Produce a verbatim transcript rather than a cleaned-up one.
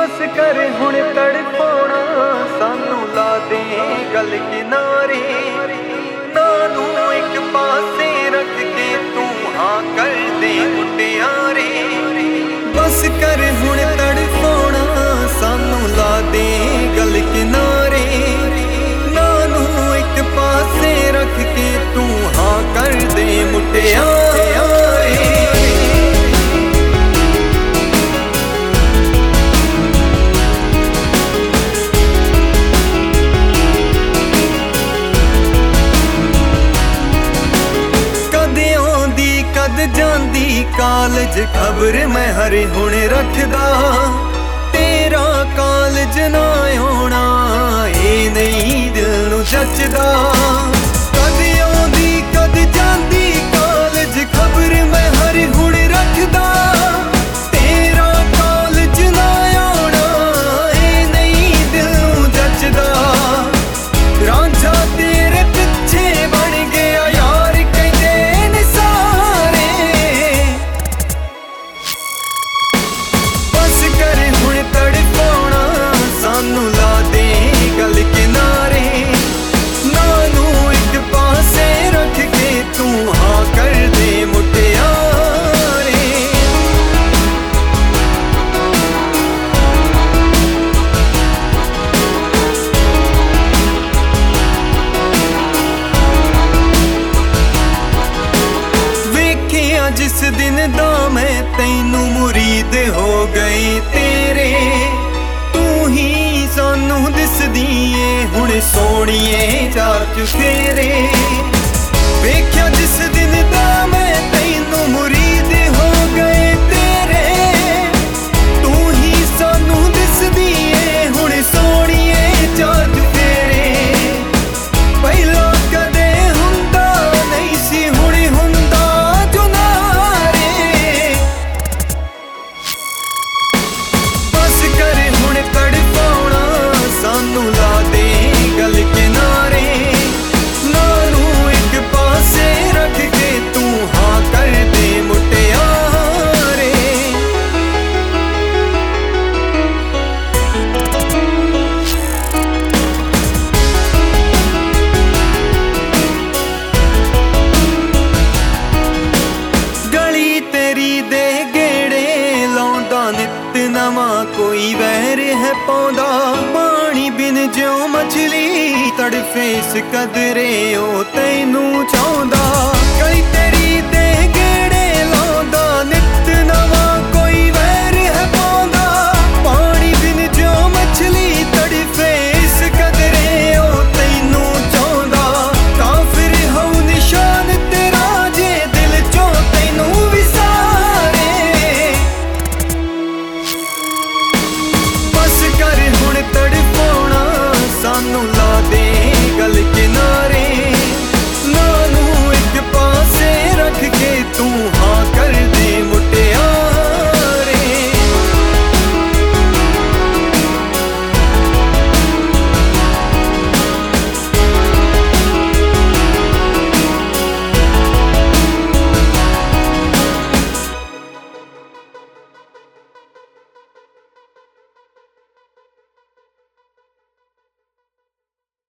बस कर हुण तड़पाउणा सानू ला दे गल किनारे ना तू एक पासे रख के तू हाँ कर दे मुटियारे। बस कर हुण तड़पाउणा सानू ला दे गल किनारे ना तू एक पासे रख के तू हाँ कर दे मुटियारे। जांदी कालज खबर मैं हरे हुण रखदा तेरा कालज ना आउणा ए नहीं दिल नूं जचदा। कद आउंदी कद जांदी कालज खबर मैं हरे हुण रखदा तेरा कालज ना आउणा ए नहीं दिल नूं जचदा। रांझा तेरे पिछे बन गया यार कहंदे ने सारे तड़पाउणा सानू ला दे गल किनारे ना नू एक पासे रख के तू हाँ कर दे मुटियारे। वेखिया जिस दिन दा मैं तैनू मुरीद हो गई तेरे तू ही सानू दिसदी ए हुण सोहणीए चार चुफेरे। वेख्या जिस दिन दा मैं तैनू मुरीद हो गए तेरे तू ही सानू दिसदी ए हुण सोहणीए चार चुफेरे। पहला कदे हुंदा नहीं सी हुण हुंदा जो नारे। बस कर हुण तड़पाउणा सानू ला दे गल किनारे ना नू एक पासे रख के तू हाँ कर दे मुटियारे। गली तेरी दे गेड़े लाउंदा नित नवां कोई वैर है पौंदा पानी बिन ज्यों मछली तड़फे इस कदरे ओ तैनू चाहुंदा। गली